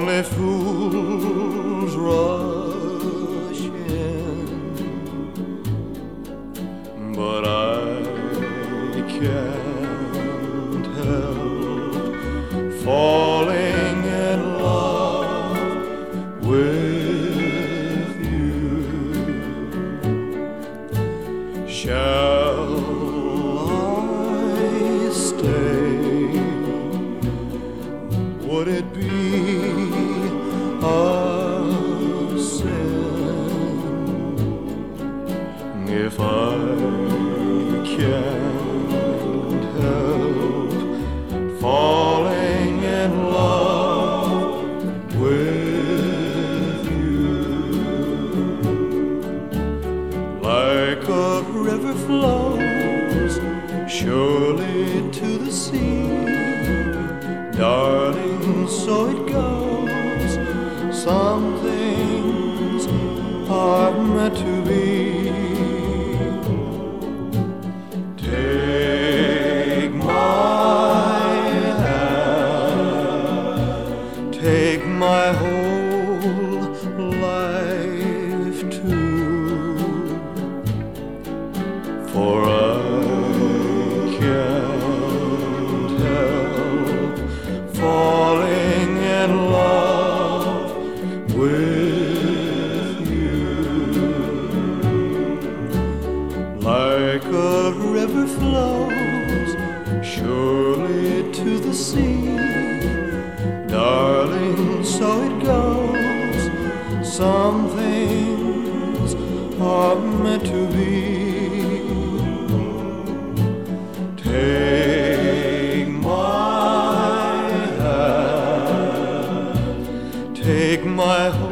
Only fools rush in, but I can't help falling in love with you. Shall I stay? Would it be a sin if I can't help falling in love with you? Like a river flows surely to the sea, darling, so it goes. Some things are meant to be. Take my hand, take my whole life too, for I can't help falling in love with you. Like a river flows surely to the sea, darling, so it goes. Some things are meant to be. Take my hand, take my